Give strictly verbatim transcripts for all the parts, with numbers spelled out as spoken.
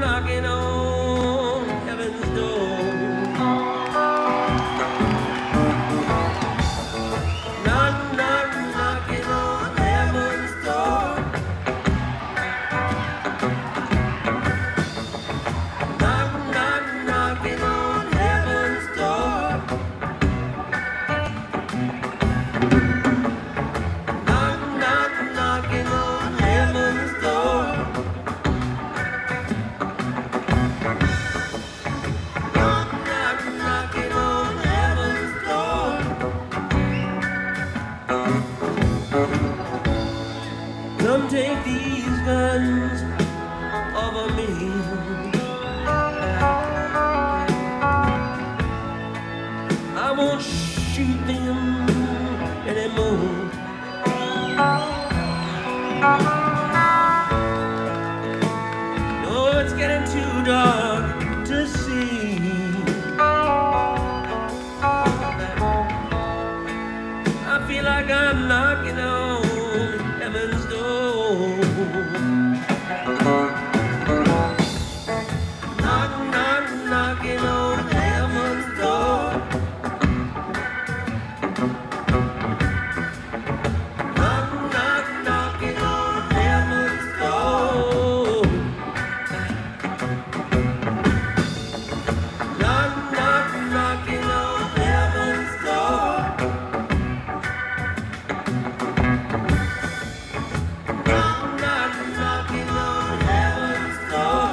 knocking on heaven's door. Knock, knock, knocking on heaven's door. Knock, knock, knocking on heaven's door. Knock, knock, knocking on heaven's door. Knock, knock, knocking on heaven's door. Come take these guns over me. I won't shoot them anymore. No, it's getting too dark to see. I feel like I'm knocking on heaven's door. Knock, knock, knocking on heaven's door. Knock, knock, knocking on heaven's door. Knock, knock, knocking on heaven's door. Knock, knock, knocking on heaven's door.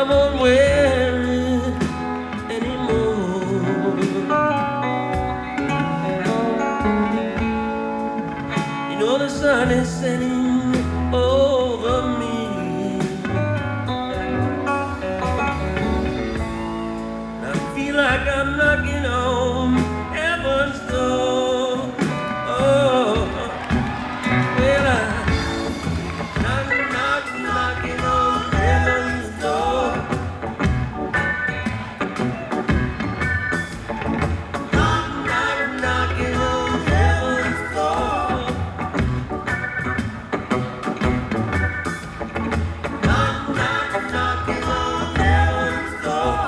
won't wear it anymore. You know the sun is setting over me. I feel like I'm knocking on heaven's door. Oh, well, I knock, knock, knocking on heaven's door. Knock, knock, knocking on heaven's door. Knock, knock, knocking on heaven's door.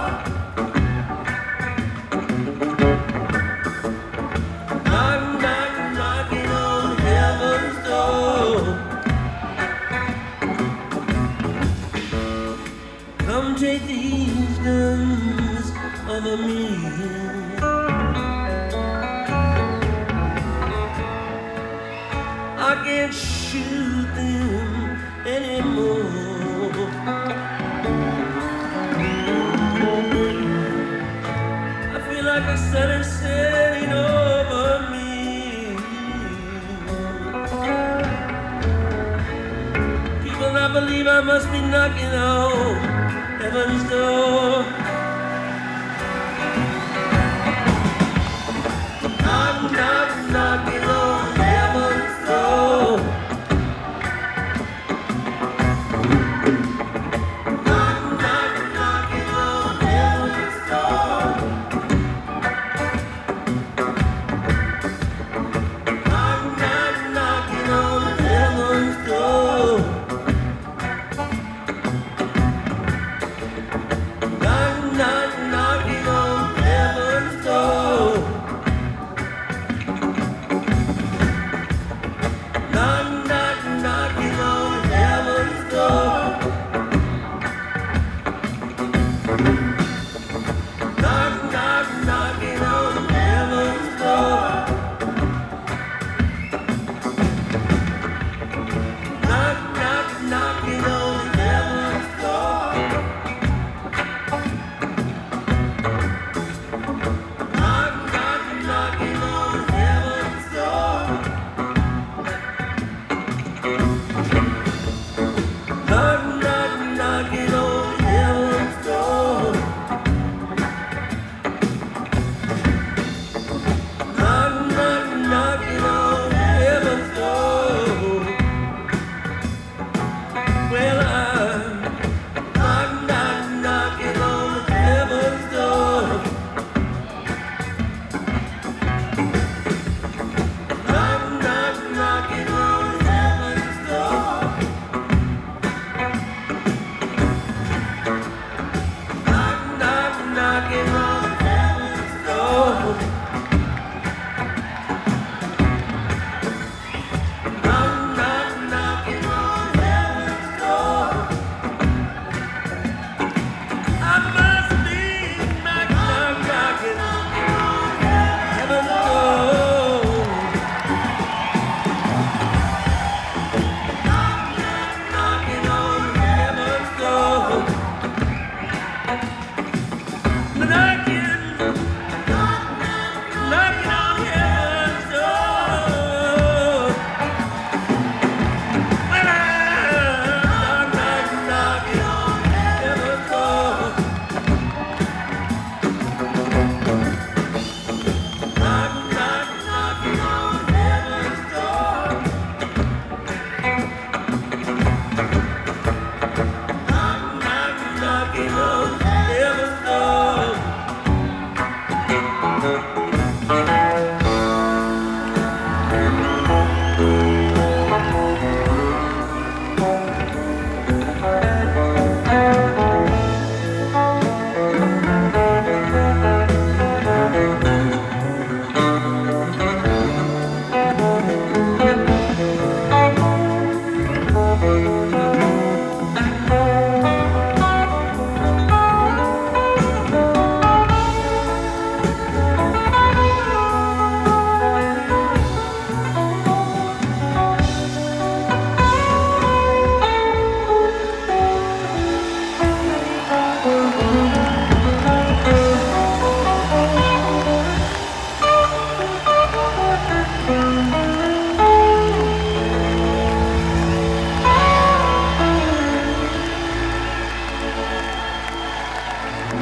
Knock, knock, knocking on heaven's door. Come take these guns over me. I can't shoot them anymore. I feel like a sun is setting over me. People not believe I must be knocking on heaven's door. Knock, knock, knocking on heaven's door. Knock, knock, knocking on heaven's door. Knock, knock, knocking on heaven's door. Knock, knock, knocking on heaven's door. Knock, knock, knocking on heaven's door. Knock, knock, knocking on heaven's door. Knock, knock, knocking on heaven's door. Knock, knock, knocking on heaven's door. Knock, knock, knocking on heaven's door. Knock, knock, knocking on heaven's door. Well, I'm knock, knock, knocking on heaven's door. Knock, knock, knocking on heaven's door. Knock, knock, knocking on heaven's door. Knock, knock, knocking on heaven's door. I must be knock, knock, knocking on heaven's door. Knock, knock, knocking on heaven's door. Knocking, knock, knock, knocking on heaven's door. Well, I'm knock, knock, knocking on heaven's door. Knock, knock, knocking on heaven's door. Knock, knock, knocking on heaven's door.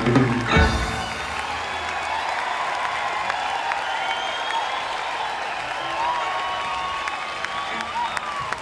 Thank you.